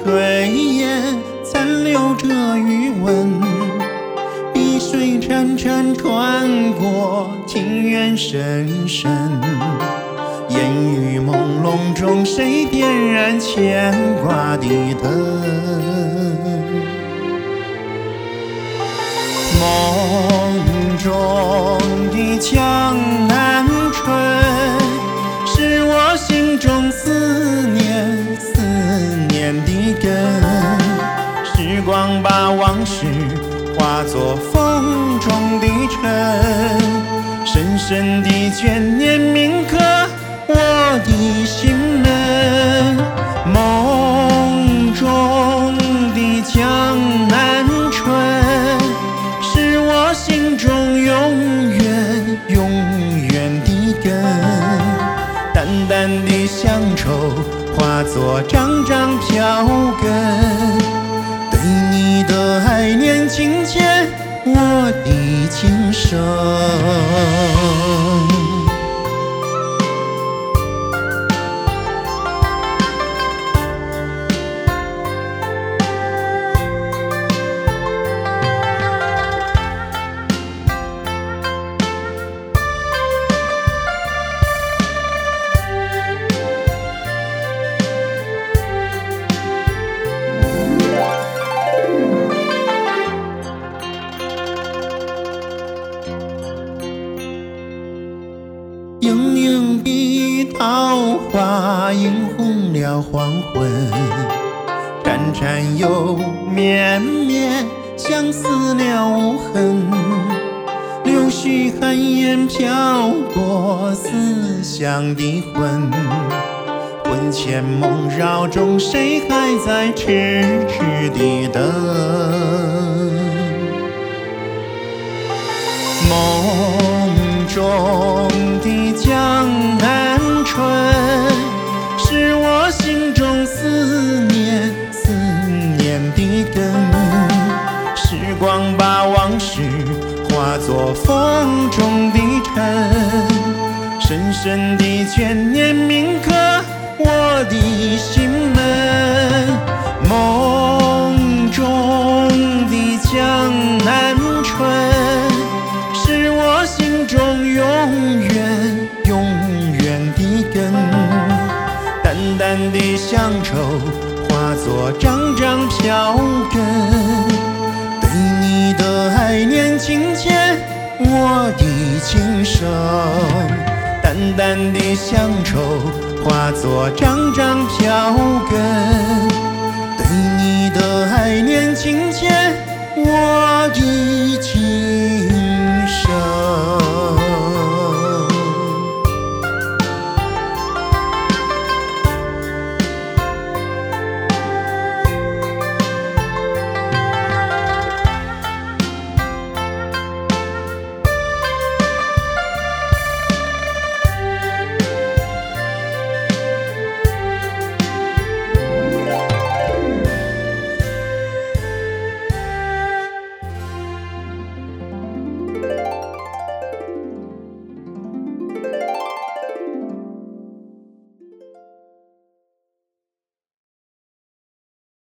炊烟，残留着余温。碧水潺潺穿过庭院深深，烟雨朦胧中，谁点燃牵挂的灯？梦中的江南春，是我心中思念的根。时光把往事化作风中的尘，深深的眷念铭刻我的心门。梦中的江南春，是我心中永远的根。淡淡的乡愁化作张张票根，对你的爱念紧牵我的今生。盈盈的桃花映红了黄昏，潺潺又绵绵，相思了无痕。柳絮寒烟飘过思乡的魂，魂牵梦绕中，谁还在痴痴地等？梦中的江南春，是我心中思念的根。时光把往事化作风中的尘，深深的眷念铭刻我的心门。梦中的江南春，是我心中永远的根。淡淡的乡愁化作张张票根，对你的爱念紧牵我的今生。淡淡的乡愁化作张张票根，